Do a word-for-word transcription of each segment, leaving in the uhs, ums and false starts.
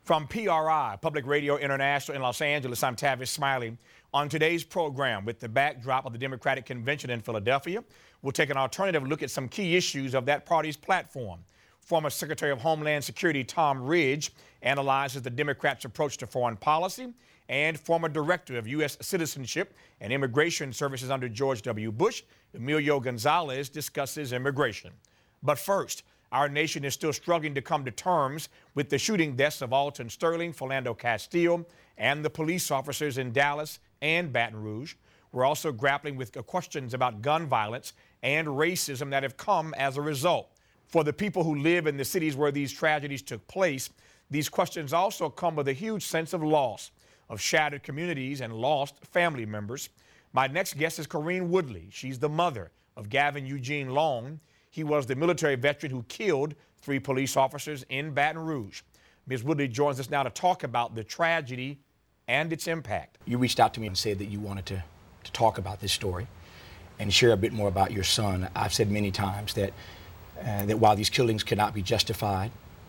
From P R I, Public Radio International in Los Angeles, I'm Tavis Smiley. On today's program, with the backdrop of the Democratic Convention in Philadelphia, we'll take an alternative look at some key issues of that party's platform. Former Secretary of Homeland Security Tom Ridge analyzes the Democrats' approach to foreign policy, and former Director of U S Citizenship and Immigration Services under George W. Bush, Emilio Gonzalez, discusses immigration. But first, our nation is still struggling to come to terms with the shooting deaths of Alton Sterling, Philando Castile, and the police officers in Dallas and Baton Rouge. We're also grappling with questions about gun violence and racism that have come as a result. For the people who live in the cities where these tragedies took place, these questions also come with a huge sense of loss, of shattered communities and lost family members. My next guest is Corrine Woodley. She's the mother of Gavin Eugene Long. He was the military veteran who killed three police officers in Baton Rouge. Miz Woodley joins us now to talk about the tragedy and its impact. You reached out to me and said that you wanted to, to talk about this story and share a bit more about your son. I've said many times that, uh, that while these killings cannot be justified,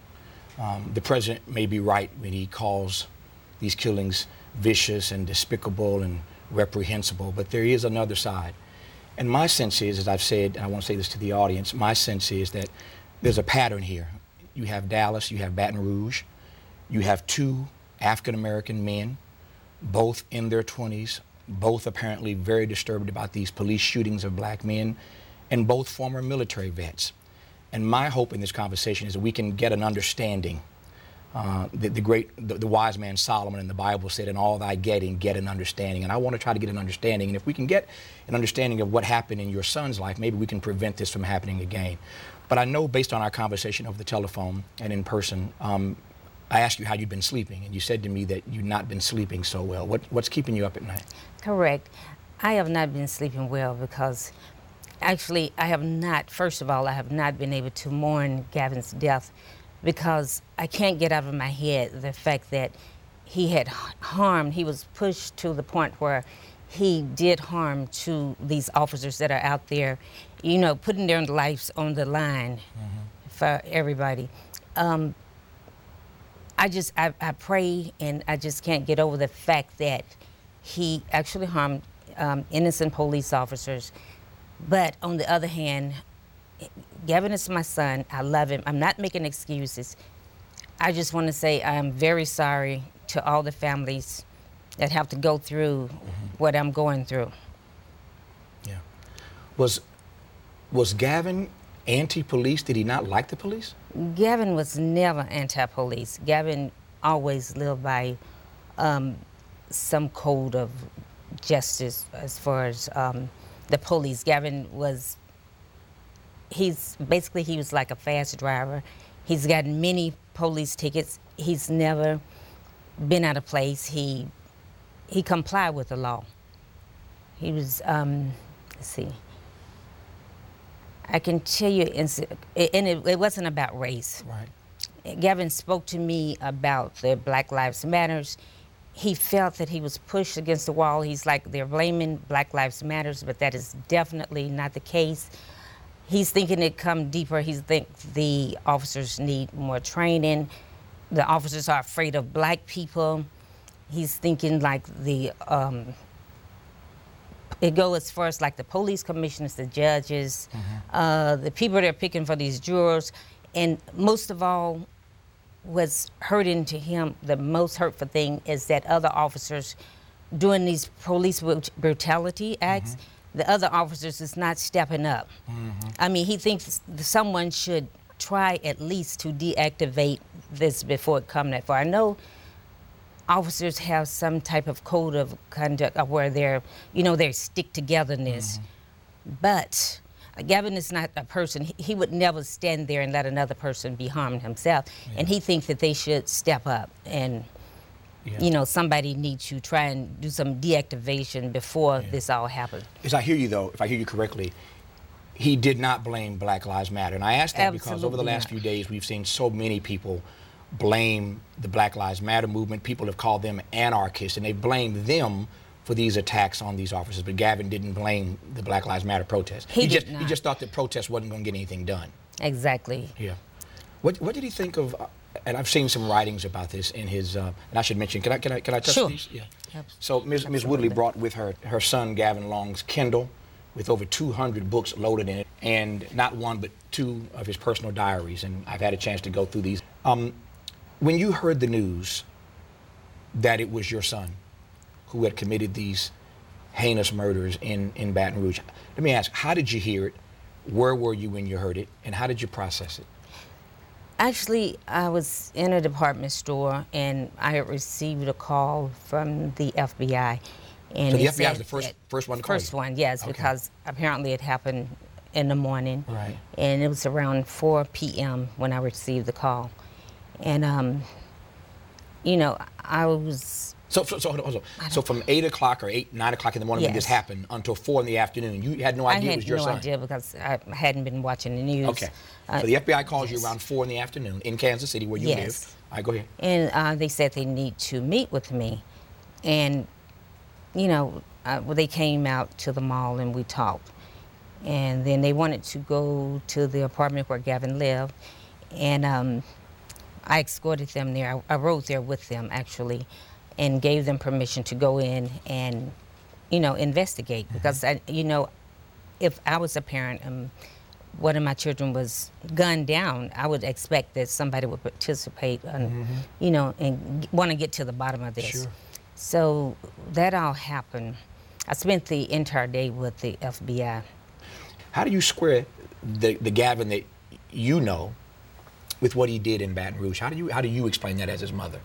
um, the president may be right when he calls these killings vicious and despicable and reprehensible, but there is another side. And my sense is, as I've said, and I want to say this to the audience, my sense is that there's a pattern here. You have Dallas, you have Baton Rouge, you have two African-American men, both in their twenties, both apparently very disturbed about these police shootings of black men, and both former military vets. And my hope in this conversation is that we can get an understanding. Uh, the, the great, the, the wise man Solomon in the Bible said, in all thy getting, get an understanding. And I want to try to get an understanding. And if we can get an understanding of what happened in your son's life, maybe we can prevent this from happening again. But I know, based on our conversation over the telephone and in person, um, I asked you how you'd been sleeping, and you said to me that you'd not been sleeping so well. What, what's keeping you up at night? Correct. I have not been sleeping well because, actually, I have not, first of all, I have not been able to mourn Gavin's death, because I can't get out of my head the fact that he had harmed, he was pushed to the point where he did harm to these officers that are out there, you know, putting their lives on the line mm-hmm. for everybody. Um, I just, I, I pray, and I just can't get over the fact that he actually harmed um, innocent police officers. But on the other hand, Gavin is my son. I love him. I'm not making excuses. I just want to say I'm very sorry to all the families that have to go through mm-hmm. what I'm going through. Yeah. Was, was Gavin anti-police? Did he not like the police? Gavin was never anti-police. Gavin always lived by um, some code of justice as far as um, the police. Gavin was He's basically, he was like a fast driver. He's gotten many police tickets. He's never been out of place. He he complied with the law. He was, um, let's see. I can tell you, and it, it wasn't about race. Right. Gavin spoke to me about the Black Lives Matters. He felt that he was pushed against the wall. He's like, they're blaming Black Lives Matters, but that is definitely not the case. He's thinking it come deeper. He thinks the officers need more training. The officers are afraid of black people. He's thinking like the, um, it goes as far as like the police commissioners, the judges, mm-hmm. uh, the people they're picking for these jurors. And most of all, what's hurting to him, the most hurtful thing is that other officers doing these police brutality acts, mm-hmm. the other officers is not stepping up. Mm-hmm. I mean, he thinks someone should try at least to deactivate this before it comes that far. I know officers have some type of code of conduct where they're, you know, their stick-togetherness. Mm-hmm. But Gavin is not a person, he, he would never stand there and let another person be harmed himself. Yeah. And he thinks that they should step up and Yeah. you know, somebody needs to try and do some deactivation before yeah. this all happens. As I hear you, though, if I hear you correctly, he did not blame Black Lives Matter. And I ask that Absolutely because over the last not. few days, we've seen so many people blame the Black Lives Matter movement. People have called them anarchists, and they blamed them for these attacks on these officers. But Gavin didn't blame the Black Lives Matter protests. He, he did just not. He just thought that protest wasn't going to get anything done. Exactly. Yeah. What, what did he think of And I've seen some writings about this in his, uh, and I should mention, can I, can I, can I touch Sure. these? Yeah. Absolutely. So Miz Miz Woodley brought with her her son Gavin Long's Kindle with over two hundred books loaded in it, and not one but two of his personal diaries, and I've had a chance to go through these. Um, when you heard the news that it was your son who had committed these heinous murders in, in Baton Rouge, let me ask, how did you hear it? Where were you when you heard it? And how did you process it? Actually, I was in a department store and I had received a call from the F B I. And So the it F B I was said the first that- first one to call First you? one, yes, Okay. because apparently it happened in the morning. Right. And it was around four p m when I received the call. And, um, you know, I was, So, so, so, hold on, hold on. So from eight o'clock or eight, nine o'clock in the morning when this Yes. happened until four in the afternoon, you had no I idea it had was your no son? idea because I hadn't been watching the news. Okay. Uh, So the F B I calls yes. you around four in the afternoon in Kansas City where you Yes. live. All right, go ahead. And uh, they said they need to meet with me. And, you know, uh, well, they came out to the mall and we talked. And then they wanted to go to the apartment where Gavin lived. And um, I escorted them there. I, I rode there with them, actually, and gave them permission to go in and, you know, investigate. Because, I, you know, if I was a parent and one of my children was gunned down, I would expect that somebody would participate, and, Mm-hmm. you know, and want to get to the bottom of this. Sure. So that all happened. I spent the entire day with the F B I. How do you square the, the Gavin that you know with what he did in Baton Rouge? How do you how do you explain that as his mother?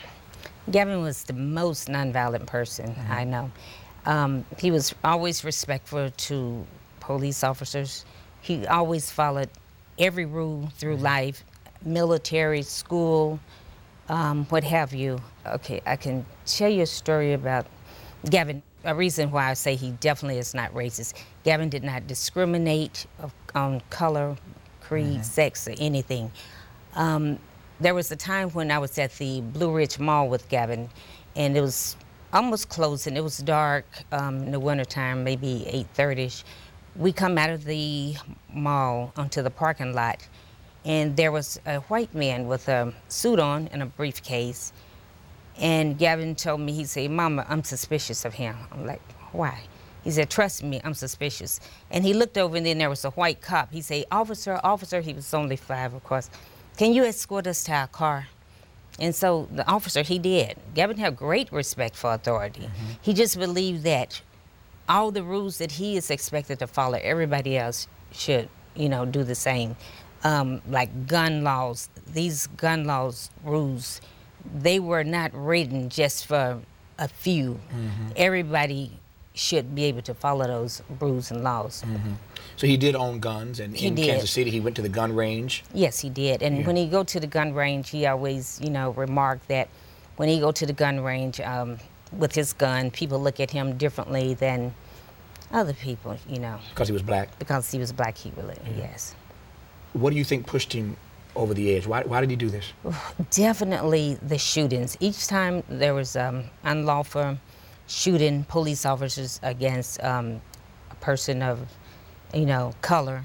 Gavin was the most nonviolent person Mm-hmm. I know. Um, he was always respectful to police officers. He always followed every rule through Mm-hmm. life, military, school, um, what have you. Okay, I can tell you a story about Gavin. A reason why I say he definitely is not racist. Gavin did not discriminate of, on color, creed, sex, or anything. Um, there was a time when I was at the Blue Ridge Mall with Gavin, and it was almost closing. It was dark um, in the wintertime, maybe eight thirty-ish. We come out of the mall onto the parking lot, and there was a white man with a suit on and a briefcase. And Gavin told me, he said, "Mama, I'm suspicious of him." I'm like, "Why?" He said, "Trust me, I'm suspicious." And he looked over, and then there was a white cop. He said, "Officer, officer," he was only five, of course, "can you escort us to our car?" And so the officer, he did. Gavin had great respect for authority. Mm-hmm. He just believed that all the rules that he is expected to follow, everybody else should, you know, do the same. Um, like gun laws, these gun laws rules, they were not written just for a few. Mm-hmm. Everybody should be able to follow those rules and laws. Mm-hmm. So he did own guns, and He in did. Kansas City he went to the gun range. Yes, he did. And Yeah. when he go to the gun range, he always, you know, remarked that when he go to the gun range um, with his gun, people look at him differently than other people, you know, Because he was black. because he was black, he really, yes. What do you think pushed him over the edge? Why, why did he do this? Definitely the shootings. Each time there was um, unlawful shooting police officers against um, a person of, you know, color,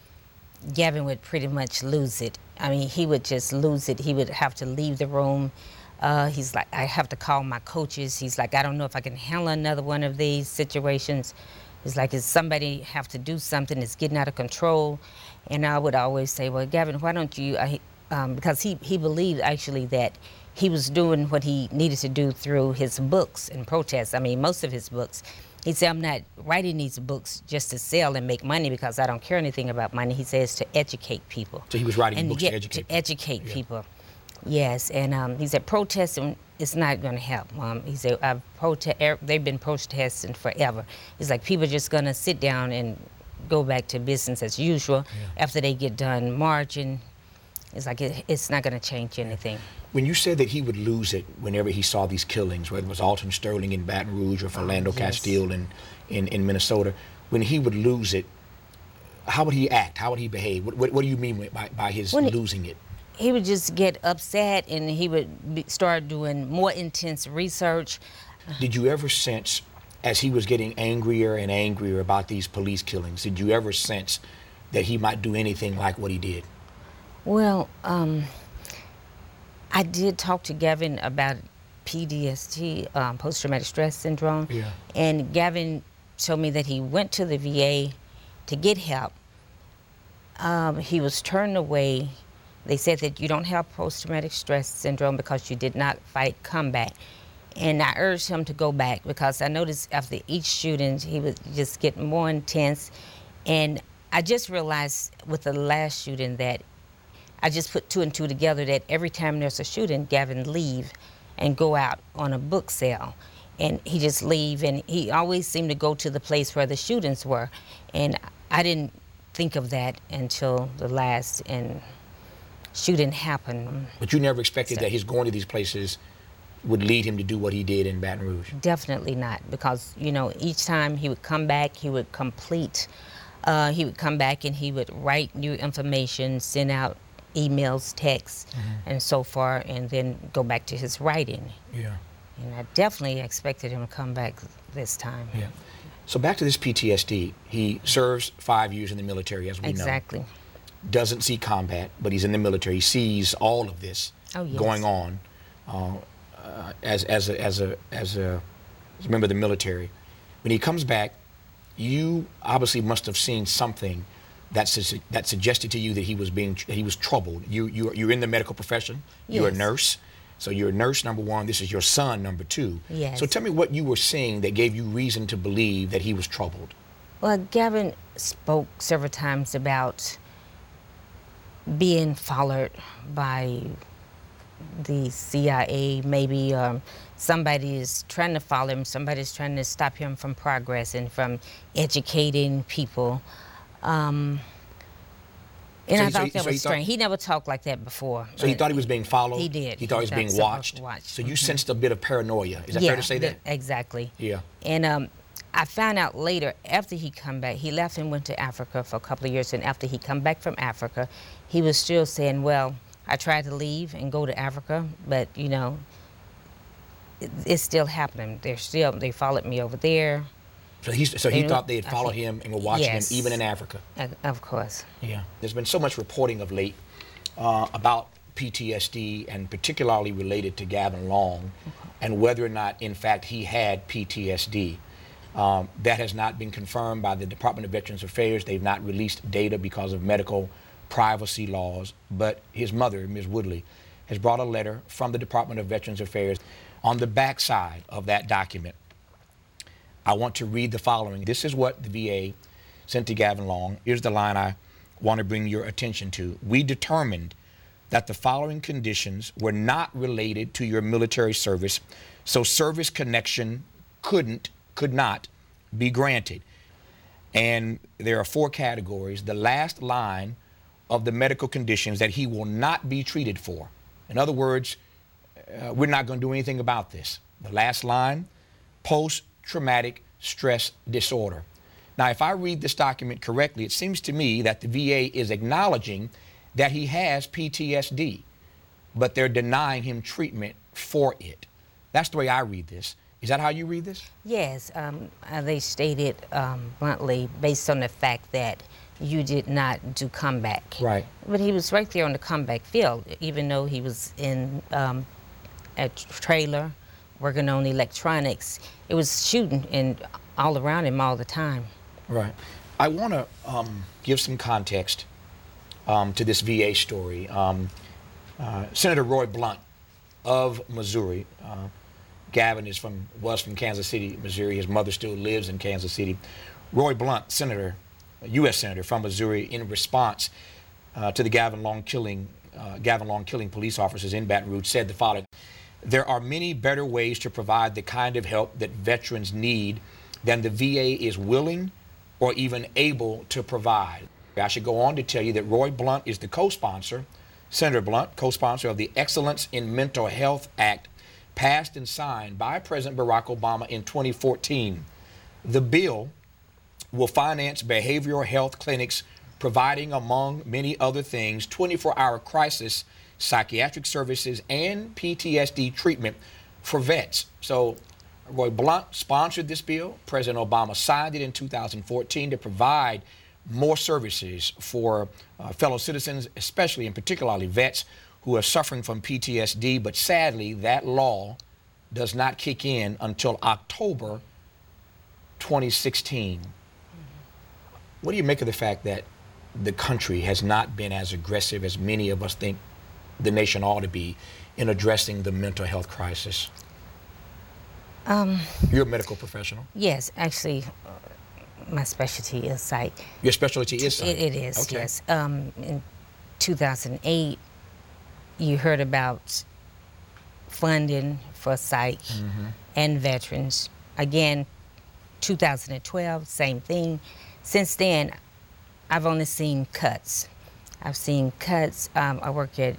Gavin would pretty much lose it. I mean, he would just lose it. He would have to leave the room. Uh, he's like, I have to call my coaches. He's like, I don't know if I can handle another one of these situations. It's like, is somebody have to do something? It's getting out of control. And I would always say, well, Gavin, why don't you, I, um, because he, he believed actually that he was doing what he needed to do through his books and protests. I mean, most of his books. He said, I'm not writing these books just to sell and make money because I don't care anything about money. He says to educate people. So he was writing and books get, to educate to people. educate Yeah. people. Yes, and um, he said protesting is not going to help. Um, he said I've prote- er, they've been protesting forever. It's like people are just going to sit down and go back to business as usual Yeah. after they get done marching. It's like it, it's not going to change anything. When you said that he would lose it whenever he saw these killings, whether it was Alton Sterling in Baton Rouge or Philando yes. Castile in, in, in Minnesota, when he would lose it, how would he act? How would he behave? What, what, what do you mean by, by his When he- losing it? He would just get upset and he would be, start doing more intense research. Did you ever sense, as he was getting angrier and angrier about these police killings, did you ever sense that he might do anything like what he did? Well, um, I did talk to Gavin about P T S D, um, post-traumatic stress syndrome. Yeah. And Gavin told me that he went to the V A to get help. Um, he was turned away. They said that you don't have post-traumatic stress syndrome because you did not fight combat. And I urged him to go back because I noticed after each shooting, he would just get more intense. And I just realized with the last shooting that I just put two and two together that every time there's a shooting, Gavin leave and go out on a book sale. And he just leave, and he always seemed to go to the place where the shootings were. And I didn't think of that until the last and shooting happened. But you never expected So- that his going to these places would lead him to do what he did in Baton Rouge? Definitely not, because, you know, each time he would come back, he would complete, uh, he would come back and he would write new information, send out emails, texts, Mm-hmm. and so far, and then go back to his writing. Yeah. And I definitely expected him to come back this time. Yeah. So back to this P T S D. He serves five years in the military, as we Exactly. know. Doesn't see combat, but he's in the military. He sees all of this Oh, yes. going on uh, uh, as as a, as a as a as a member of the military. When he comes back, you obviously must have seen something that su- that suggested to you that he was being he was troubled. You you you're in the medical profession. You're a Yes. nurse. So you're a nurse, number one. This is your son, number two. Yes. So tell me what you were seeing that gave you reason to believe that he was troubled. Well, Gavin spoke several times about being followed by the C I A. Maybe um, somebody is trying to follow him. Somebody's trying to stop him from progress and from educating people. Um, and So I he- so thought he- that so he was thought- strange. He never talked like that before. So he but thought he was being followed? He did. He thought he was He being thought someone watched? watched. So you Mhm. sensed a bit of paranoia. Is that yeah, fair to say that? th- exactly. Yeah. And um, I found out later, after he come back, he left and went to Africa for a couple of years, and after he come back from Africa, he was still saying, well, I tried to leave and go to Africa, but, you know, it, it's still happening. They're still, they followed me over there. So he, so he They- thought they had I followed think- him and were watching yes. him even in Africa. Uh, of course. Yeah. There's been so much reporting of late uh, about P T S D, and particularly related to Gavin Long, and whether or not, in fact, he had P T S D. Um, that has not been confirmed by the Department of Veterans Affairs. They've not released data because of medical privacy laws. But his mother, Miz Woodley, has brought a letter from the Department of Veterans Affairs. On the backside of that document, I want to read the following. This is what the V A sent to Gavin Long. Here's the line I want to bring your attention to. We determined that the following conditions were not related to your military service, so service connection couldn't, could not be granted. And there are four categories. The last line of the medical conditions that he will not be treated for. In other words, uh, we're not going to do anything about this. The last line, post-traumatic stress disorder. Now, if I read this document correctly, it seems to me that the V A is acknowledging that he has P T S D, but they're denying him treatment for it. That's the way I read this. Is that how you read this? Yes, um, uh, they stated um, bluntly, based on the fact that you did not do comeback. Right. But he was right there on the comeback field, even though he was in um, a trailer working on electronics. It was shooting and all around him all the time. Right. I want to um, give some context um, to this V A story. Um, uh, Senator Roy Blunt of Missouri. Uh, Gavin is from was from Kansas City, Missouri. His mother still lives in Kansas City. Roy Blunt, Senator, U S Senator from Missouri, in response uh, to the Gavin Long killing, uh, Gavin Long killing police officers in Baton Rouge, said the following: "There are many better ways to provide the kind of help that veterans need than the V A is willing or even able to provide." I should go on to tell you that Roy Blunt is the co-sponsor, Senator Blunt, co-sponsor of the Excellence in Mental Health Act, passed and signed by President Barack Obama in twenty fourteen. The bill will finance behavioral health clinics, providing, among many other things, twenty-four hour crisis psychiatric services and P T S D treatment for vets. So Roy Blunt sponsored this bill. President Obama signed it in two thousand fourteen to provide more services for uh, fellow citizens, especially and particularly vets who are suffering from P T S D, but sadly, that law does not kick in until October twenty sixteen. What do you make of the fact that the country has not been as aggressive as many of us think the nation ought to be in addressing the mental health crisis? Um, You're a medical professional. Yes, actually, uh, my specialty is psych. Your specialty is psych? It, it is, okay. yes. Um, in two thousand eight, you heard about funding for psych mm-hmm. and veterans. Again, two thousand twelve, same thing. Since then, I've only seen cuts. I've seen cuts. Um, I work at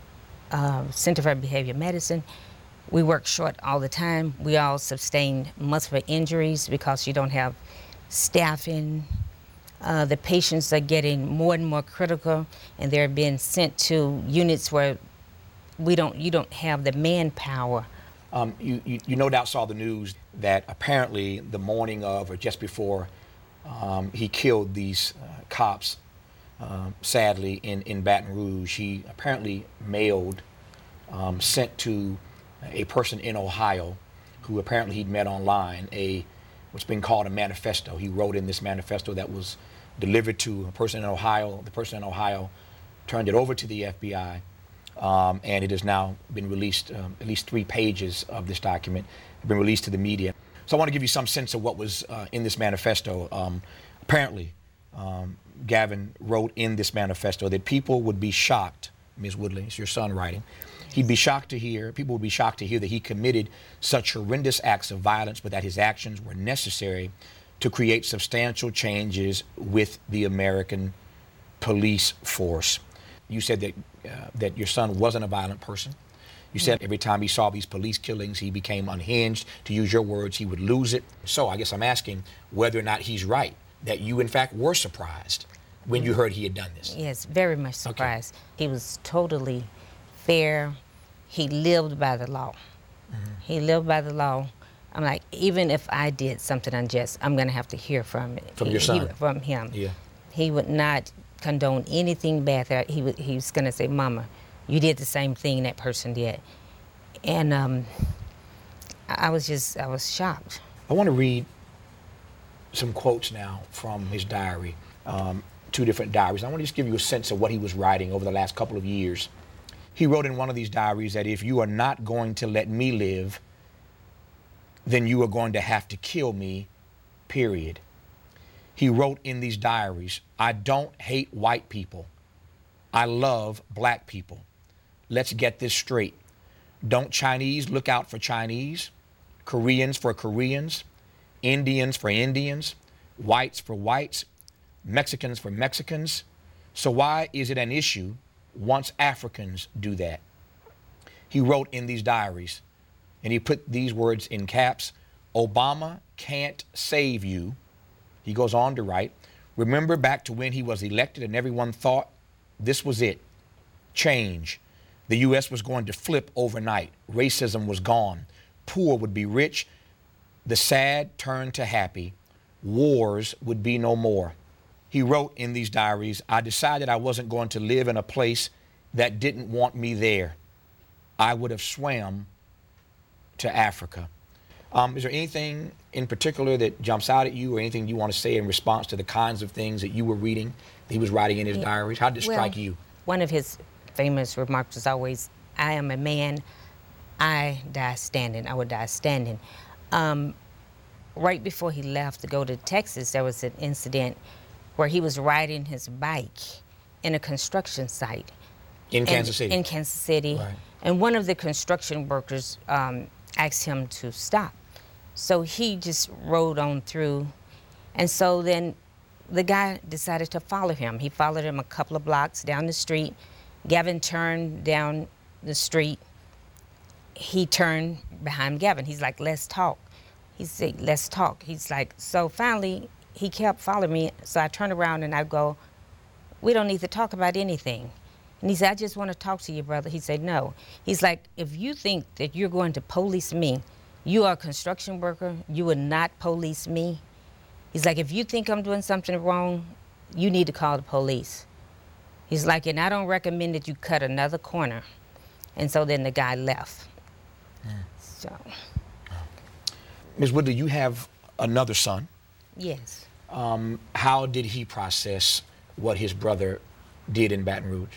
uh, Center for Behavior Medicine. We work short all the time. We all sustain multiple injuries because you don't have staffing. Uh, the patients are getting more and more critical, and they're being sent to units where we don't. You don't have the manpower. Um, you, you, you no doubt saw the news that apparently the morning of or just before um, he killed these uh, cops, uh, sadly, in, in Baton Rouge, he apparently mailed, um, sent to a person in Ohio who apparently he'd met online, a what's been called a manifesto. He wrote in this manifesto that was delivered to a person in Ohio. The person in Ohio turned it over to the F B I. Um, and it has now been released. Um, at least three pages of this document have been released to the media. So I want to give you some sense of what was uh, in this manifesto. Um, apparently, um, Gavin wrote in this manifesto that people would be shocked, Miz Woodley, it's your son writing, he'd be shocked to hear, people would be shocked to hear that he committed such horrendous acts of violence, but that his actions were necessary to create substantial changes with the American police force. You said that uh, that your son wasn't a violent person. You said every time he saw these police killings, he became unhinged. To use your words, he would lose it. So I guess I'm asking whether or not he's right, that you in fact were surprised when you heard he had done this. Yes, very much surprised. Okay. He was totally fair. He lived by the law. Mm-hmm. He lived by the law. I'm like, even if I did something unjust, I'm going to have to hear from it. From he, your son? He, from him. Yeah. He would not condone anything bad. That he, he was going to say, Mama, you did the same thing that person did. And um, I was just, I was shocked. I want to read some quotes now from his diary, um, two different diaries. I want to just give you a sense of what he was writing over the last couple of years. He wrote in one of these diaries that if you are not going to let me live, then you are going to have to kill me, period. He wrote in these diaries, I don't hate white people. I love black people. Let's get this straight. Don't Chinese look out for Chinese, Koreans for Koreans, Indians for Indians, whites for whites, Mexicans for Mexicans. So why is it an issue once Africans do that? He wrote in these diaries, and he put these words in caps, Obama can't save you. He goes on to write, remember back to when he was elected and everyone thought this was it, change. The U S was going to flip overnight. Racism was gone. Poor would be rich. The sad turned to happy. Wars would be no more. He wrote in these diaries, I decided I wasn't going to live in a place that didn't want me there. I would have swam to Africa. Um, is there anything in particular that jumps out at you or anything you want to say in response to the kinds of things that you were reading, that he was writing in his yeah. diaries? How did it well, strike you? One of his famous remarks was always, I am a man, I die standing, I would die standing. Um, right before he left to go to Texas, there was an incident where he was riding his bike in a construction site. In Kansas City? In Kansas City. Right. And one of the construction workers um, asked him to stop. So he just rode on through. And so then the guy decided to follow him. He followed him a couple of blocks down the street. Gavin turned down the street. He turned behind Gavin. He's like, let's talk. He said, let's talk. He's like, so finally, he kept following me. So I turned around and I go, we don't need to talk about anything. And he said, I just want to talk to you, brother. He said, no. He's like, if you think that you're going to police me, you are a construction worker, you would not police me. He's like, if you think I'm doing something wrong, you need to call the police. He's like, and I don't recommend that you cut another corner. And so then the guy left. Mm. So. Miz Woodley, you have another son. Yes. Um, how did he process what his brother did in Baton Rouge?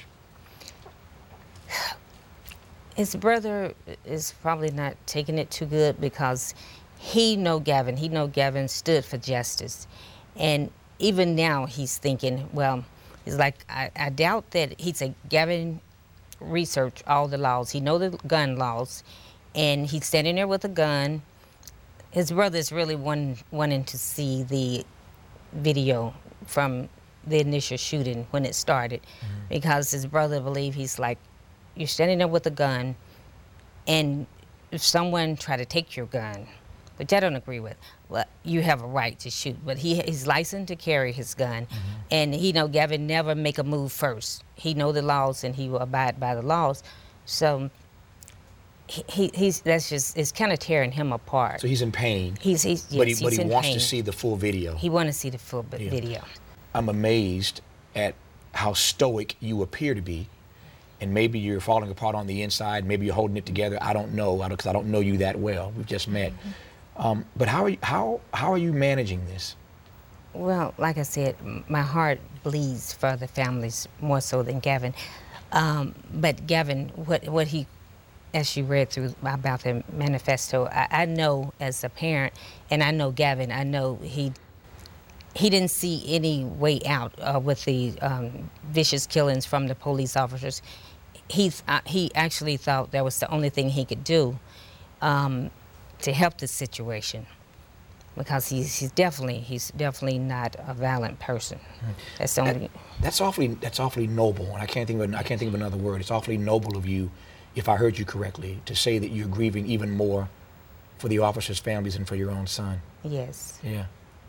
His brother is probably not taking it too good because he know Gavin. He know Gavin stood for justice. And even now he's thinking, well, it's like, I, I doubt that he said Gavin researched all the laws. He know the gun laws, and he's standing there with a gun. His brother's really one, wanting to see the video from the initial shooting when it started, mm-hmm. because his brother believe he's like, you're standing there with a gun, and if someone try to take your gun, which I don't agree with, well, you have a right to shoot. But he he's licensed to carry his gun, mm-hmm. and he know Gavin never make a move first. He know the laws, and he will abide by the laws. So he, he he's that's just it's kind of tearing him apart. So he's in pain. He's he's yes, but he he's but he in wants pain. to see the full video. He want to see the full yeah. video. I'm amazed at how stoic you appear to be. And maybe you're falling apart on the inside. Maybe you're holding it together. I don't know, because I don't know you that well. We've just met. Mm-hmm. um, but how are you, how how are you managing this? Well, like I said, my heart bleeds for the families more so than Gavin. Um, but Gavin, what what he, as you read through about the manifesto, I, I know as a parent, and I know Gavin. I know he. He didn't see any way out uh, with the um, vicious killings from the police officers. He uh, he actually thought that was the only thing he could do um, to help the situation, because he's he's definitely he's definitely not a violent person. That's the only. That, that's awfully that's awfully noble, and I can't think of I can't think of another word. It's awfully noble of you, if I heard you correctly, to say that you're grieving even more for the officers' families and for your own son. Yes. Yeah.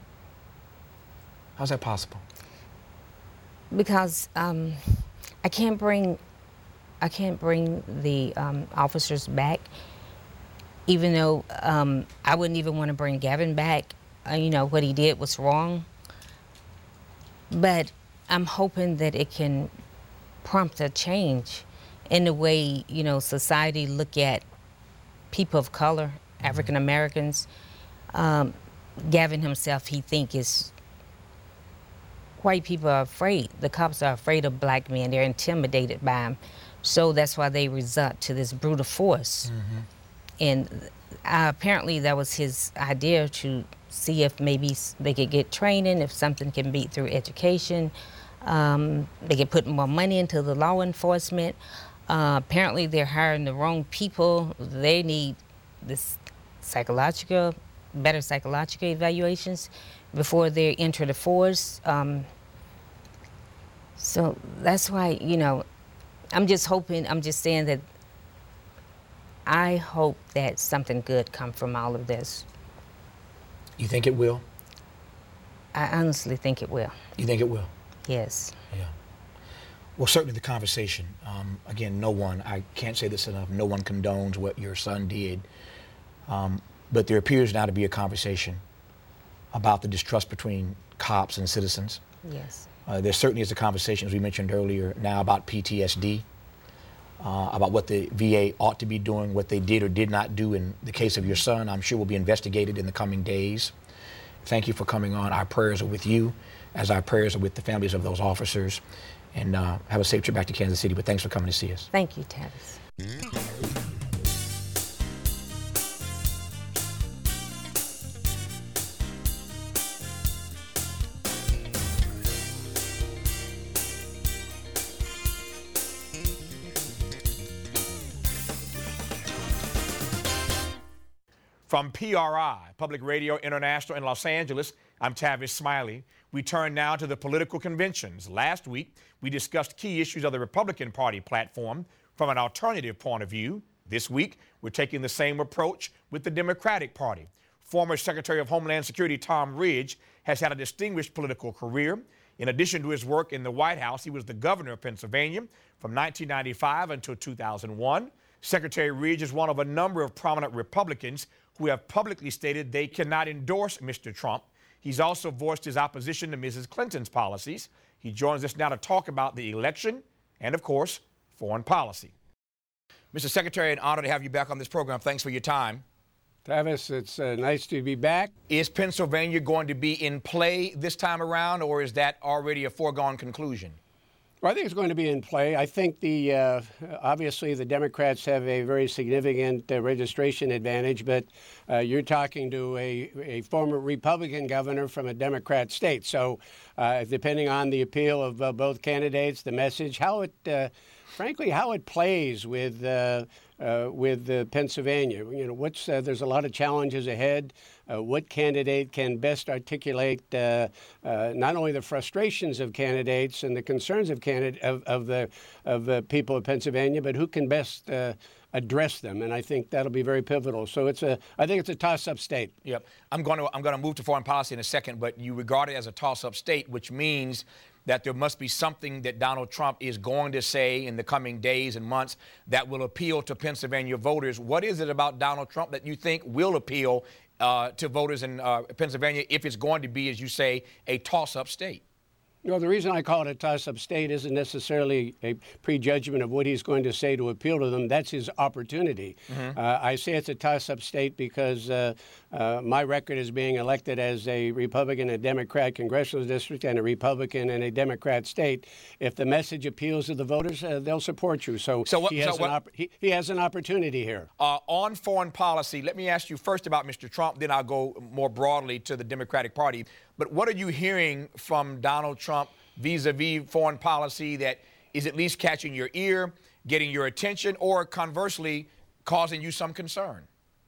How's that possible? Because um, I can't bring, I can't bring the um, officers back, even though um, I wouldn't even want to bring Gavin back. Uh, you know, what he did was wrong. But I'm hoping that it can prompt a change in the way, you know, society look at people of color, mm-hmm. African Americans. Um, Gavin himself, he think is. White people are afraid. The cops are afraid of black men. They're intimidated by them. So that's why they resort to this brutal force. Mm-hmm. And uh, apparently that was his idea, to see if maybe they could get training, if something can be through education. Um, they could put more money into the law enforcement. Uh, apparently they're hiring the wrong people. They need this psychological, better psychological evaluations before they enter the force. Um, so that's why, you know, I'm just hoping, I'm just saying that I hope that something good come from all of this. You think it will? I honestly think it will. You think it will? Yes. Yeah. Well, certainly the conversation. Um, again, no one, I can't say this enough, no one condones what your son did. Um, but there appears now to be a conversation about the distrust between cops and citizens. Yes. Uh, there certainly is a conversation, as we mentioned earlier, now about P T S D, uh, about what the V A ought to be doing, what they did or did not do in the case of your son. I'm sure will be investigated in the coming days. Thank you for coming on. Our prayers are with you, as our prayers are with the families of those officers. And uh, have a safe trip back to Kansas City, but thanks for coming to see us. Thank you, Tavis. From P R I, Public Radio International in Los Angeles, I'm Tavis Smiley. We turn now to the political conventions. Last week, we discussed key issues of the Republican Party platform from an alternative point of view. This week, we're taking the same approach with the Democratic Party. Former Secretary of Homeland Security Tom Ridge has had a distinguished political career. In addition to his work in the White House, he was the governor of Pennsylvania from nineteen ninety-five until two thousand one. Secretary Ridge is one of a number of prominent Republicans who have publicly stated they cannot endorse Mister Trump. He's also voiced his opposition to Missus Clinton's policies. He joins us now to talk about the election and, of course, foreign policy. Mister Secretary, an honor to have you back on this program. Thanks for your time. Tavis, it's uh, nice to be back. Is Pennsylvania going to be in play this time around, or is that already a foregone conclusion? Well, I think it's going to be in play. I think the uh, obviously the Democrats have a very significant uh, registration advantage, but uh, you're talking to a, a former Republican governor from a Democrat state. So uh, depending on the appeal of uh, both candidates, the message, how it, uh, frankly, how it plays with uh, uh, with uh, Pennsylvania. You know, what's uh, there's a lot of challenges ahead. Uh, what candidate can best articulate uh, uh, not only the frustrations of candidates and the concerns of candidate of, of the of the people of Pennsylvania, but who can best uh, address them? And I think that'll be very pivotal. So it's a I think it's a toss-up state. Yep. I'm going to I'm going to move to foreign policy in a second, but you regard it as a toss-up state, which means that there must be something that Donald Trump is going to say in the coming days and months that will appeal to Pennsylvania voters. What is it about Donald Trump that you think will appeal uh, to voters in uh, Pennsylvania if it's going to be, as you say, a toss-up state? No, the reason I call it a toss-up state isn't necessarily a prejudgment of what he's going to say to appeal to them. That's his opportunity. Mm-hmm. uh, I say it's a toss-up state because uh, uh, my record is being elected as a Republican in a Democrat congressional district and a Republican in a Democrat state. If the message appeals to the voters, uh, they'll support you. So, so what, he, has so what, an op- he, he has an opportunity here. Uh, on foreign policy, let me ask you first about Mister Trump, then I'll go more broadly to the Democratic Party. But what are you hearing from Donald Trump vis-a-vis foreign policy that is at least catching your ear, getting your attention, or conversely causing you some concern?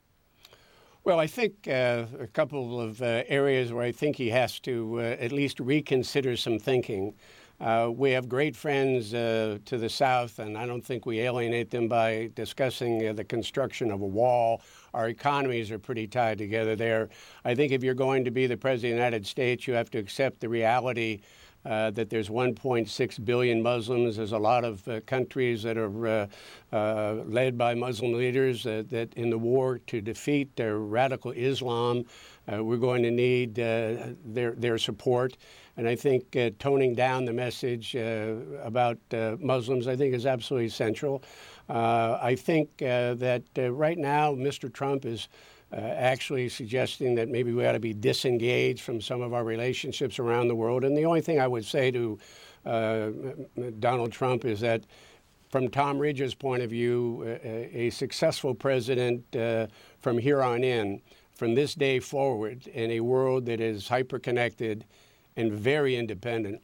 Well, I think uh, a couple of uh, areas where I think he has to uh, at least reconsider some thinking. Uh, we have great friends uh, to the south, and I don't think we alienate them by discussing uh, the construction of a wall. Our economies are pretty tied together there. I think if you're going to be the President of the United States, you have to accept the reality uh, that there's one point six billion Muslims. There's a lot of uh, countries that are uh, uh, led by Muslim leaders uh, that in the war to defeat their radical Islam, uh, we're going to need uh, their, their support. And I think uh, toning down the message uh, about uh, Muslims, I think, is absolutely essential. Uh, I think uh, that uh, right now, Mister Trump is uh, actually suggesting that maybe we ought to be disengaged from some of our relationships around the world. And the only thing I would say to uh, Donald Trump is that from Tom Ridge's point of view, a, a successful president uh, from here on in, from this day forward, in a world that is hyper-connected and very independent,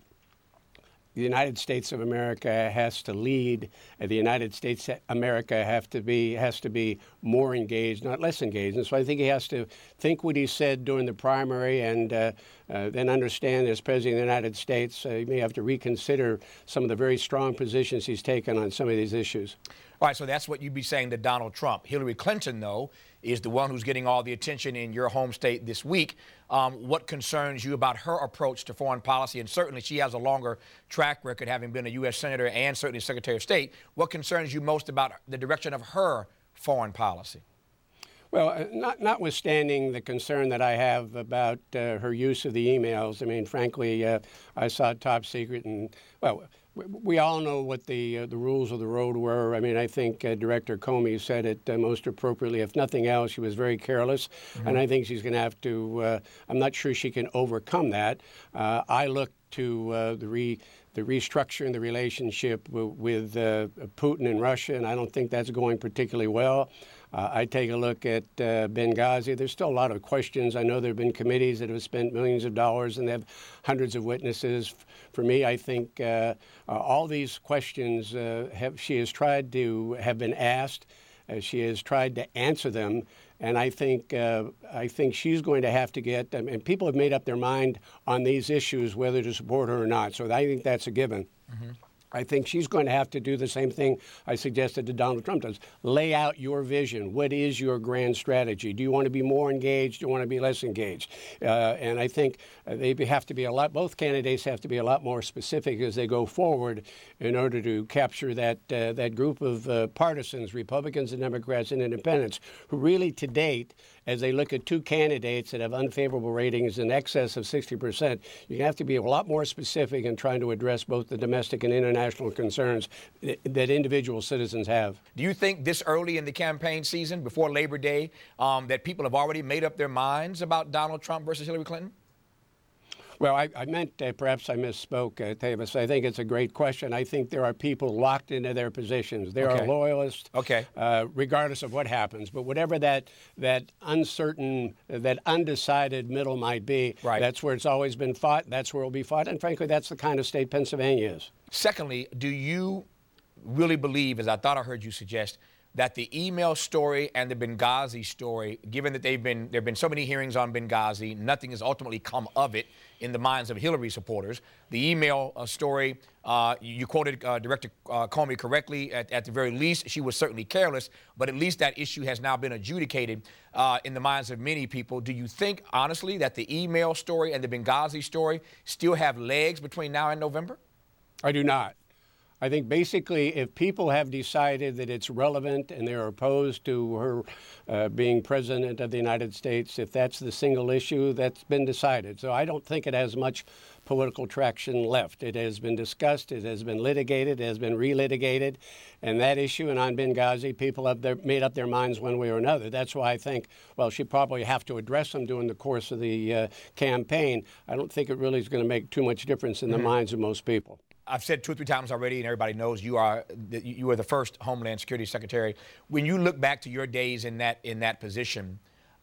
the United States of America has to lead. The United States of America have to be has to be more engaged, not less engaged. And so I think he has to think what he said during the primary and uh, uh, then understand as President of the United States, uh, he may have to reconsider some of the very strong positions he's taken on some of these issues. All right, so that's what you'd be saying to Donald Trump. Hillary Clinton, though, is the one who's getting all the attention in your home state this week. Um, what concerns you about her approach to foreign policy? And certainly she has a longer track record, having been a U S Senator and certainly Secretary of State. What concerns you most about the direction of her foreign policy? Well, not, notwithstanding the concern that I have about uh, her use of the emails, I mean, frankly, uh, I saw top secret and, well, we all know what the uh, the rules of the road were. I mean, I think uh, Director Comey said it uh, most appropriately. If nothing else, she was very careless, mm-hmm. and I think she's going to have to. Uh, I'm not sure she can overcome that. Uh, I look to uh, the re the restructuring the relationship w- with uh, Putin and Russia, and I don't think that's going particularly well. Uh, I take a look at uh, Benghazi. There's still a lot of questions. I know there have been committees that have spent millions of dollars and they have hundreds of witnesses. For me, I think uh, uh, all these questions uh, have she has tried to have been asked. Uh, she has tried to answer them, and I think uh, I think she's going to have to get. I mean, people have made up their mind on these issues whether to support her or not. So I think that's a given. Mm-hmm. I think she's going to have to do the same thing I suggested to Donald Trump does. Lay out your vision. What is your grand strategy? Do you want to be more engaged? Do you want to be less engaged? Uh, and I think they have to be a lot, both candidates have to be a lot more specific as they go forward in order to capture that, uh, that group of uh, partisans, Republicans and Democrats and Independents, who really to date, as they look at two candidates that have unfavorable ratings in excess of sixty percent, you have to be a lot more specific in trying to address both the domestic and international concerns that individual citizens have. Do you think this early in the campaign season, before Labor Day, um, that people have already made up their minds about Donald Trump versus Hillary Clinton? Well, I, I meant, uh, perhaps I misspoke, uh, Tavis. I think it's a great question. I think there are people locked into their positions. There Okay. are loyalists, Okay. uh, regardless of what happens. But whatever that that uncertain, that undecided middle might be, Right. that's where it's always been fought. That's where it will be fought. And frankly, that's the kind of state Pennsylvania is. Secondly, do you really believe, as I thought I heard you suggest, that the email story and the Benghazi story, given that they've been there have been so many hearings on Benghazi, nothing has ultimately come of it in the minds of Hillary supporters. The email uh, story, uh, you quoted uh, Director uh, Comey correctly. At, at the very least, she was certainly careless, but at least that issue has now been adjudicated uh, in the minds of many people. Do you think, honestly, that the email story and the Benghazi story still have legs between now and November? I do not. I think basically if people have decided that it's relevant and they're opposed to her uh, being president of the United States, if that's the single issue, that's been decided. So I don't think it has much political traction left. It has been discussed, it has been litigated, it has been relitigated, and that issue and on Benghazi, people have their, made up their minds one way or another. That's why I think, well, she probably have to address them during the course of the uh, campaign. I don't think it really is going to make too much difference in the mm-hmm. minds of most people. I've said two or three times already, and everybody knows you are you are the first Homeland Security Secretary. When you look back to your days in that in that position,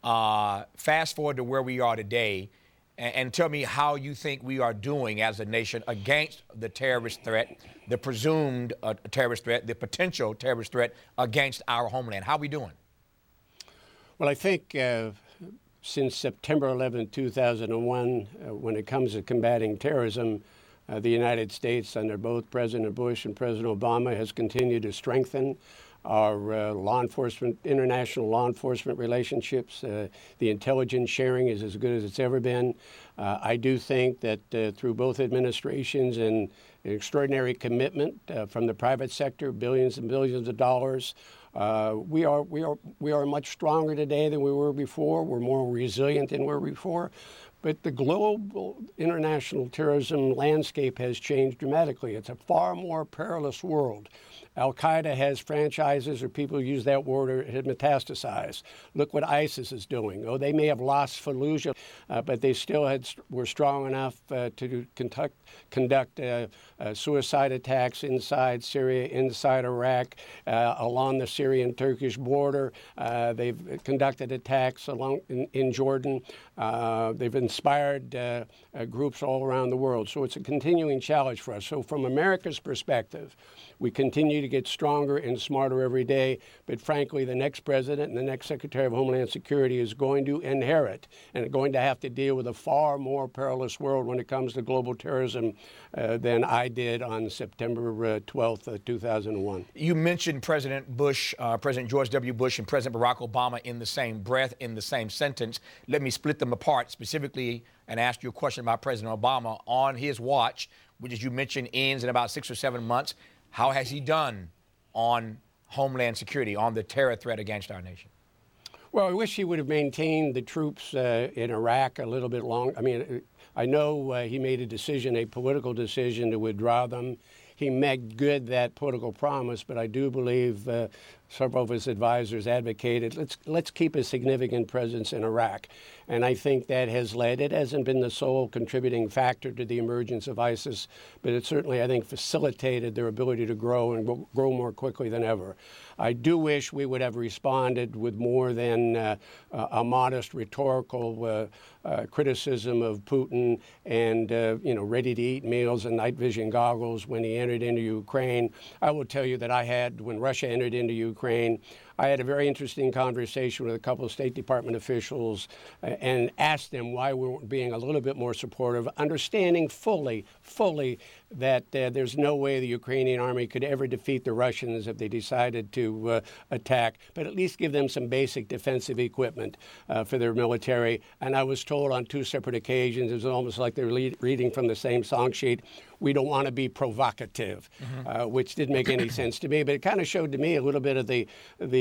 uh, fast forward to where we are today, and, and tell me how you think we are doing as a nation against the terrorist threat, the presumed uh, terrorist threat, the potential terrorist threat against our homeland. How are we doing? Well, I think uh, since September eleventh, two thousand one, uh, when it comes to combating terrorism, Uh, the United States, under both President Bush and President Obama, has continued to strengthen our uh, law enforcement, international law enforcement relationships. Uh, the intelligence sharing is as good as it's ever been. Uh, I do think that uh, through both administrations and an extraordinary commitment uh, from the private sector, billions and billions of dollars, uh, we are we are we are much stronger today than we were before. We're more resilient than we were before. But the global international terrorism landscape has changed dramatically. It's a far more perilous world. Al-Qaeda has franchises, or people use that word, or have metastasized. Look what ISIS is doing. Oh, they may have lost Fallujah, uh, but they still had were strong enough uh, to conduct, conduct uh, uh, suicide attacks inside Syria, inside Iraq, uh, along the Syrian-Turkish border. Uh, they've conducted attacks along in, in Jordan. Uh, they've inspired uh, uh, groups all around the world. So it's a continuing challenge for us. So from America's perspective, we continue to get stronger and smarter every day. But frankly, the next president and the next Secretary of Homeland Security is going to inherit and going to have to deal with a far more perilous world when it comes to global terrorism uh, than I did on September twelfth, two thousand one. You mentioned President Bush, uh, President George W. Bush and President Barack Obama in the same breath, in the same sentence. Let me split them apart specifically and ask you a question about President Obama. On his watch, which, as you mentioned, ends in about six or seven months, how has he done on Homeland Security, on the terror threat against our nation? Well, I wish he would have maintained the troops uh, in Iraq a little bit longer. I mean, I know uh, he made a decision, a political decision, to withdraw them. He made good that political promise, but I do believe uh, several of his advisors advocated, let's let's keep a significant presence in Iraq. And I think that has led, it hasn't been the sole contributing factor to the emergence of ISIS, but it certainly, I think, facilitated their ability to grow and grow more quickly than ever. I do wish we would have responded with more than uh, a modest rhetorical uh, uh, criticism of Putin and, uh, you know, ready-to-eat meals and night vision goggles when he entered into Ukraine. I will tell you that I had, when Russia entered into Ukraine, I had a very interesting conversation with a couple of State Department officials uh, and asked them why we weren't being a little bit more supportive, understanding fully, fully that uh, there's no way the Ukrainian army could ever defeat the Russians if they decided to uh, attack, but at least give them some basic defensive equipment uh, for their military. And I was told on two separate occasions, it was almost like they were lead- reading from the same song sheet, we don't want to be provocative, mm-hmm. uh, which didn't make any sense to me, but it kind of showed to me a little bit of the the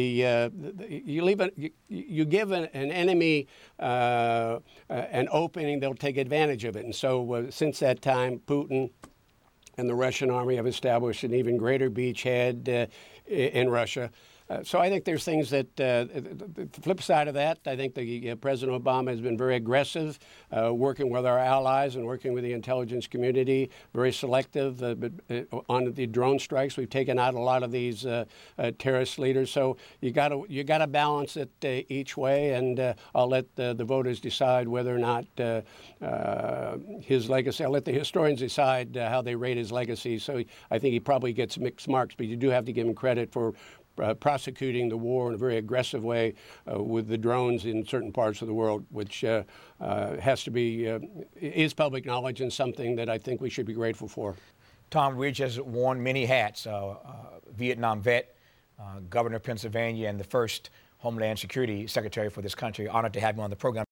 the, uh, the you leave it, you, you give an, an enemy uh, uh, an opening, they'll take advantage of it. And so uh, since that time, Putin and the Russian army have established an even greater beachhead uh, in Russia. Uh, so I think there's things that, uh, the flip side of that, I think the uh, President Obama has been very aggressive, uh, working with our allies and working with the intelligence community, very selective uh, but, uh, on the drone strikes. We've taken out a lot of these uh, uh, terrorist leaders. So you got to you got to balance it uh, each way, and uh, I'll let uh, the voters decide whether or not uh, uh, his legacy. I'll let the historians decide uh, how they rate his legacy. So I think he probably gets mixed marks, but you do have to give him credit for Uh, prosecuting the war in a very aggressive way uh, with the drones in certain parts of the world, which uh, uh, has to be, uh, is public knowledge and something that I think we should be grateful for. Tom Ridge has worn many hats, uh, uh, Vietnam vet, uh, governor of Pennsylvania, and the first Homeland Security Secretary for this country. Honored to have you on the program.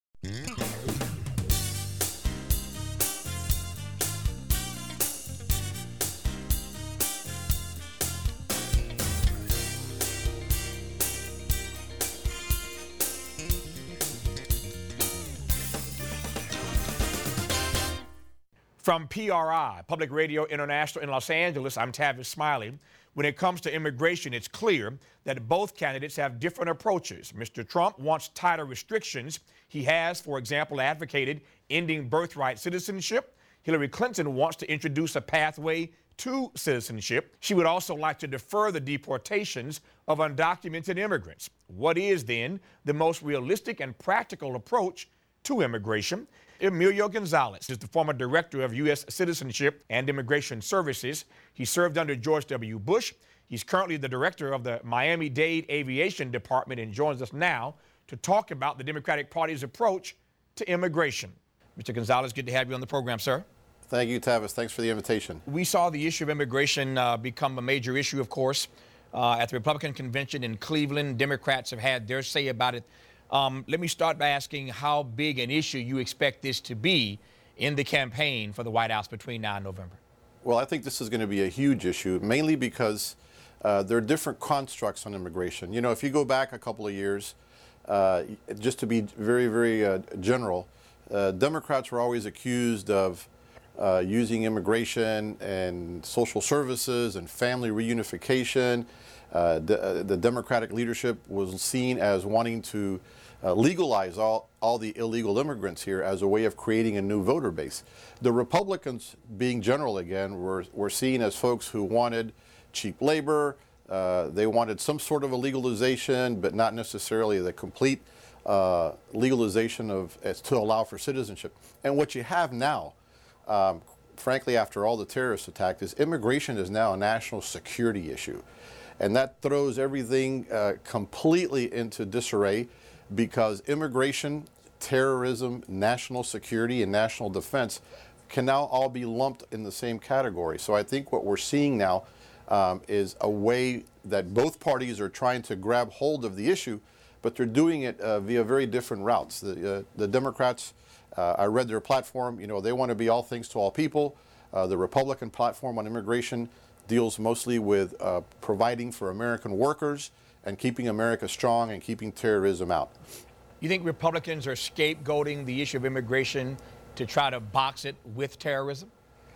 From P R I, Public Radio International in Los Angeles, I'm Tavis Smiley. When it comes to immigration, it's clear that both candidates have different approaches. Mister Trump wants tighter restrictions. He has, for example, advocated ending birthright citizenship. Hillary Clinton wants to introduce a pathway to citizenship. She would also like to defer the deportations of undocumented immigrants. What is, then, the most realistic and practical approach to immigration? Emilio Gonzalez is the former director of U S Citizenship and Immigration Services. He served under George W. Bush. He's currently the director of the Miami-Dade Aviation Department and joins us now to talk about the Democratic Party's approach to immigration. Mister Gonzalez, good to have you on the program, sir. Thank you, Tavis. Thanks for the invitation. We saw the issue of immigration uh, become a major issue, of course, uh, at the Republican convention in Cleveland. Democrats have had their say about it. Um, let me start by asking how big an issue you expect this to be in the campaign for the White House between now and November. Well, I think this is going to be a huge issue, mainly because uh, there are different constructs on immigration. You know, if you go back a couple of years, uh, just to be very, very uh, general, uh, Democrats were always accused of uh, using immigration and social services and family reunification. Uh, the, uh, the Democratic leadership was seen as wanting to uh, legalize all, all the illegal immigrants here as a way of creating a new voter base. The Republicans, being general again, were, were seen as folks who wanted cheap labor. Uh, they wanted some sort of a legalization, but not necessarily the complete uh, legalization of as to allow for citizenship. And what you have now, um, frankly, after all the terrorist attacks, is immigration is now a national security issue. And that throws everything uh, completely into disarray, because immigration, terrorism, national security, and national defense can now all be lumped in the same category. So I think what we're seeing now um, is a way that both parties are trying to grab hold of the issue, but they're doing it uh, via very different routes. The, uh, the Democrats, uh, I read their platform, you know, they want to be all things to all people. Uh, the Republican platform on immigration deals mostly with uh, providing for American workers and keeping America strong and keeping terrorism out. You think Republicans are scapegoating the issue of immigration to try to box it with terrorism?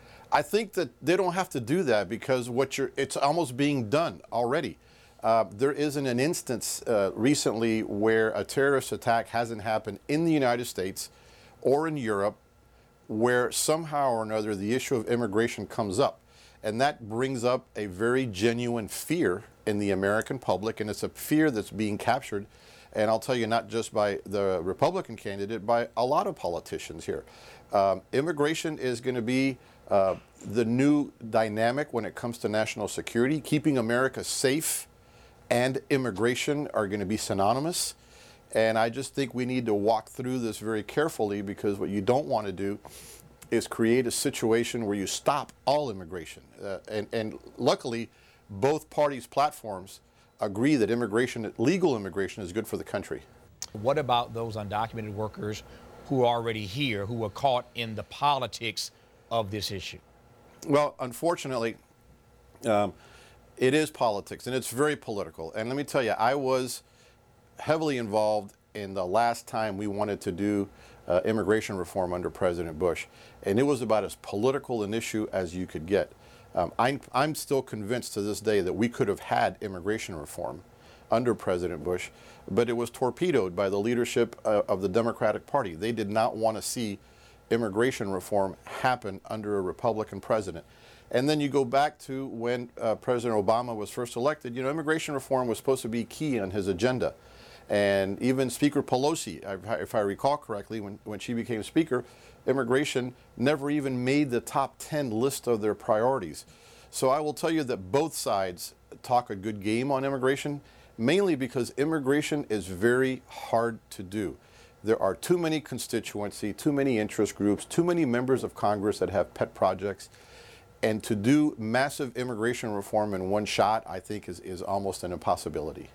I think that they don't have to do that, because what you're, it's almost being done already. Uh, there isn't an instance uh, recently where a terrorist attack hasn't happened in the United States or in Europe where somehow or another the issue of immigration comes up. And that brings up a very genuine fear in the American public, and it's a fear that's being captured, and I'll tell you, not just by the Republican candidate, by a lot of politicians here. Um, immigration is going to be uh, the new dynamic when it comes to national security. Keeping America safe and immigration are going to be synonymous, and I just think we need to walk through this very carefully, because what you don't want to do is create a situation where you stop all immigration. Uh, and, and luckily, both parties' platforms agree that immigration, legal immigration, is good for the country. What about those undocumented workers who are already here, who are caught in the politics of this issue? Well, unfortunately, um, It is politics, and it's very political. And let me tell you, I was heavily involved in the last time we wanted to do uh, immigration reform under President Bush, and it was about as political an issue as you could get. Um, I'm, I'm still convinced to this day that we could have had immigration reform under President Bush, but it was torpedoed by the leadership uh, of the Democratic Party. They did not want to see immigration reform happen under a Republican president. And then you go back to when uh, President Obama was first elected, you know, immigration reform was supposed to be key on his agenda. And even Speaker Pelosi, if I recall correctly, when, when she became Speaker, immigration never even made the top ten list of their priorities. So I will tell you that both sides talk a good game on immigration, mainly because immigration is very hard to do. There are too many constituency, too many interest groups, too many members of Congress that have pet projects. And to do massive immigration reform in one shot, I think, is, is almost an impossibility.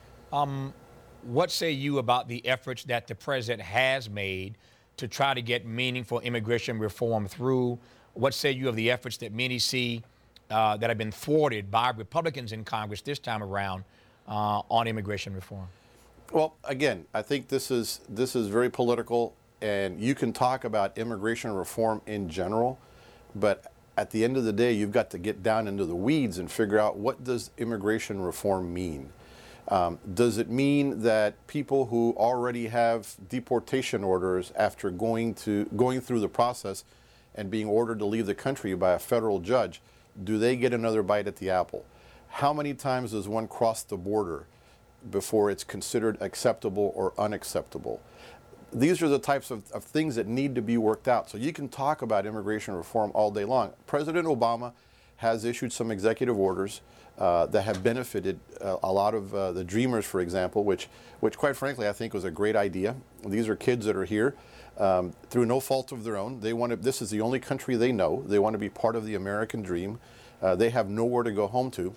Um, what say you about the efforts that the president has made to try to get meaningful immigration reform through? What say you of the efforts that many see uh, that have been thwarted by Republicans in Congress this time around uh, on immigration reform? Well, again, I think this is this is very political, and you can talk about immigration reform in general, but at the end of the day, you've got to get down into the weeds and figure out, what does immigration reform mean? Um, does it mean that people who already have deportation orders after going to going through the process and being ordered to leave the country by a federal judge, do they get another bite at the apple? How many times does one cross the border before it's considered acceptable or unacceptable? These are the types of, of things that need to be worked out. So you can talk about immigration reform all day long. President Obama has issued some executive orders uh, that have benefited uh, a lot of uh, the Dreamers, for example, which, which quite frankly I think was a great idea. These are kids that are here um, through no fault of their own. They want to. This is the only country they know. They want to be part of the American dream. Uh, they have nowhere to go home to.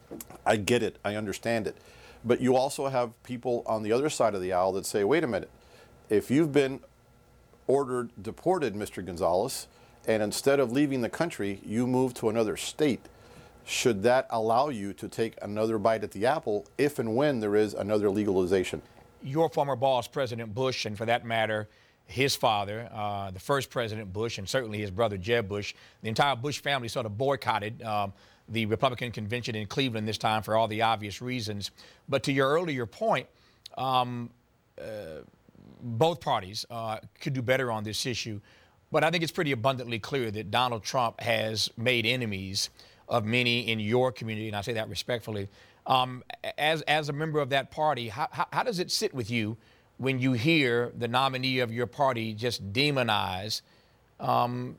I get it. I understand it. But you also have people on the other side of the aisle that say, wait a minute. If you've been ordered deported, Mister Gonzalez, and instead of leaving the country, you move to another state, should that allow you to take another bite at the apple if and when there is another legalization? Your former boss, President Bush, and for that matter, his father, uh, the first President Bush, and certainly his brother Jeb Bush, the entire Bush family sort of boycotted um, the Republican convention in Cleveland this time for all the obvious reasons. But to your earlier point, um, uh, both parties uh, could do better on this issue. But I think it's pretty abundantly clear that Donald Trump has made enemies of many in your community, and I say that respectfully. Um, as, as a member of that party, how, how, how does it sit with you when you hear the nominee of your party just demonize um,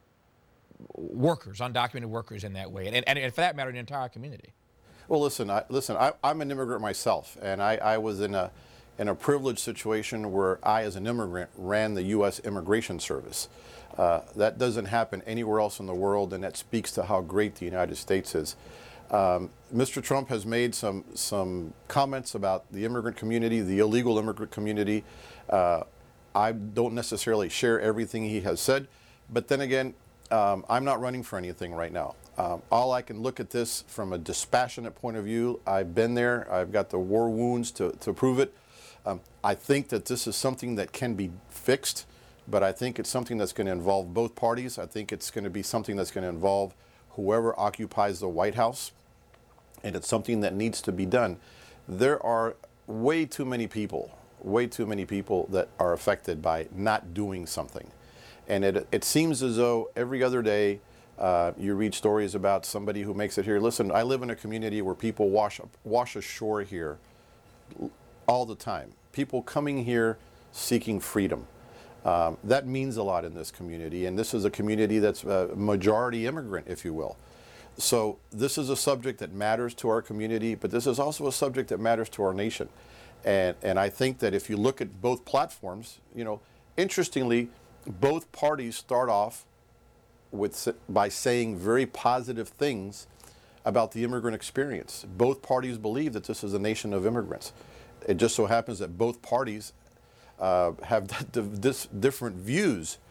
workers, undocumented workers in that way, and, and, and for that matter, the entire community? Well, listen, I, listen. I, I'm an immigrant myself, and I, I was in a in a privileged situation where I, as an immigrant, ran the U S Immigration Service. Uh, that doesn't happen anywhere else in the world, and that speaks to how great the United States is. Um, Mister Trump has made some some comments about the immigrant community, the illegal immigrant community. Uh, I don't necessarily share everything he has said, but then again, um, I'm not running for anything right now. Um, all I can look at this from a dispassionate point of view. I've been there. I've got the war wounds to, to prove it. Um, I think that this is something that can be fixed, but I think it's something that's going to involve both parties. I think it's going to be something that's going to involve whoever occupies the White House, and it's something that needs to be done. There are way too many people, way too many people that are affected by not doing something. And it, it seems as though every other day uh, you read stories about somebody who makes it here. Listen, I live in a community where people wash, wash ashore here all the time. People coming here seeking freedom. Um, that means a lot in this community, and this is a community that's a majority immigrant, if you will. So this is a subject that matters to our community, but this is also a subject that matters to our nation. And, and I think that if you look at both platforms, you know, interestingly, both parties start off with by saying very positive things about the immigrant experience. Both parties believe that this is a nation of immigrants. It just so happens that both parties uh, have this different views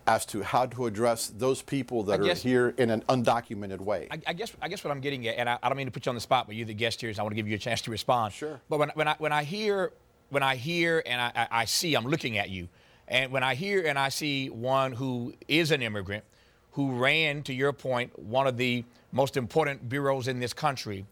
as to how to address those people that I are guess- here in an undocumented way. I, I guess I guess what I'm getting at, and I, I don't mean to put you on the spot, but you're the guest here, so I want to give you a chance to respond. Sure. But when when I when I hear when I hear and I, I, I see, I'm looking at you, and when I hear and I see one who is an immigrant, who ran, to your point, one of the most important bureaus in this country,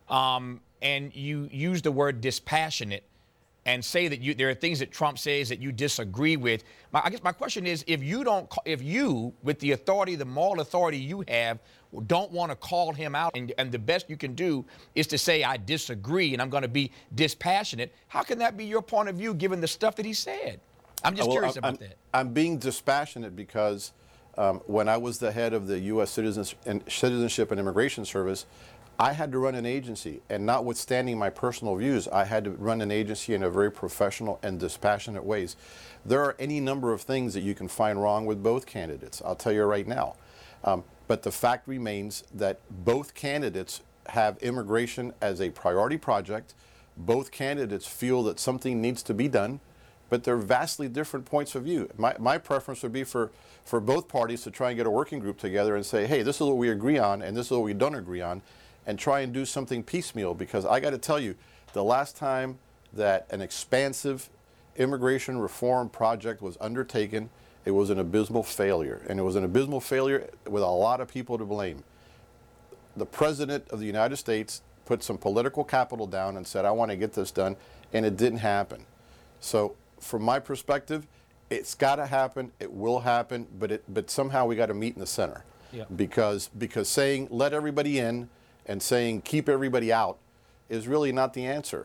um, and you use the word dispassionate, and say that you, there are things that Trump says that you disagree with. My, I guess my question is, if you don't, ca- if you, with the authority, the moral authority you have, don't want to call him out, and, and the best you can do is to say, I disagree, and I'm going to be dispassionate, how can that be your point of view, given the stuff that he said? I'm just Well, curious I'm, about I'm- that. I'm being dispassionate because um, when I was the head of the U S Citizens and Citizenship and Immigration Service, I had to run an agency, and notwithstanding my personal views, I had to run an agency in a very professional and dispassionate ways. There are any number of things that you can find wrong with both candidates, I'll tell you right now. Um, but the fact remains that both candidates have immigration as a priority project. Both candidates feel that something needs to be done, but they're vastly different points of view. My, my preference would be for, for both parties to try and get a working group together and say, hey, this is what we agree on, and this is what we don't agree on, and try and do something piecemeal, because I got to tell you, the last time that an expansive immigration reform project was undertaken, it was an abysmal failure, and it was an abysmal failure with a lot of people to blame. The President of the United States put some political capital down and said, I want to get this done, and it didn't happen. So from my perspective, it's got to happen, it will happen, but it but somehow we got to meet in the center. Yeah. Because because saying let everybody in and saying keep everybody out is really not the answer.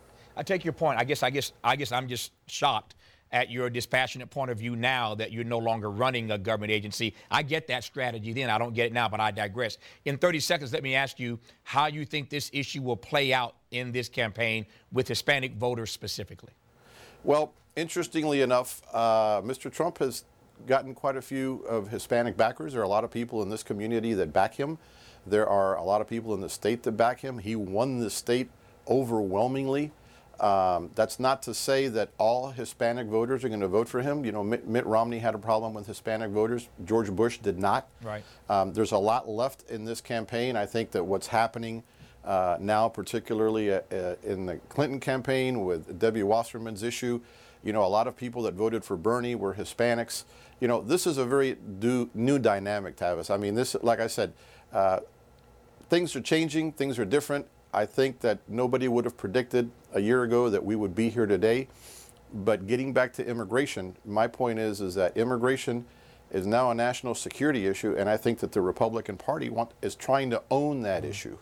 I take your point. I guess I guess I guess I'm just shocked at your dispassionate point of view now that you're no longer running a government agency. I get that strategy then. I don't get it now, but I digress. In thirty seconds, let me ask you how you think this issue will play out in this campaign with Hispanic voters specifically. Well, interestingly enough, uh, Mister Trump has gotten quite a few of Hispanic backers. There are a lot of people in this community that back him. There are a lot of people in the state that back him. He won the state overwhelmingly. Um, that's not to say that all Hispanic voters are going to vote for him. You know, Mitt, Mitt Romney had a problem with Hispanic voters. George Bush did not. Right. Um, there's a lot left in this campaign. I think that what's happening uh, now, particularly uh, uh, in the Clinton campaign with Debbie Wasserman's issue, you know, a lot of people that voted for Bernie were Hispanics. You know, this is a very do, new dynamic, Tavis. I mean, this, like I said, uh, things are changing, things are different. I think that nobody would have predicted a year ago that we would be here today. But getting back to immigration, my point is, is that immigration is now a national security issue, and I think that the Republican Party want, is trying to own that issue.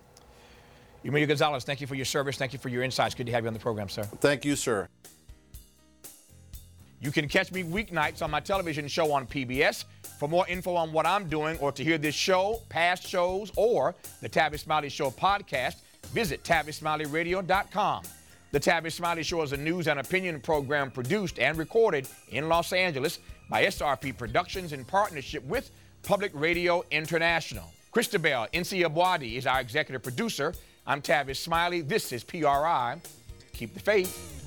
Emilio Gonzalez, thank you for your service. Thank you for your insights. Good to have you on the program, sir. Thank you, sir. You can catch me weeknights on my television show on P B S. For more info on what I'm doing or to hear this show, past shows, or the Tavis Smiley Show podcast, visit Tavis Smiley Radio dot com. The Tavis Smiley Show is a news and opinion program produced and recorded in Los Angeles by S R P Productions in partnership with Public Radio International. Christabel Nsiabwadi is our executive producer. I'm Tavis Smiley. This is P R I. Keep the faith.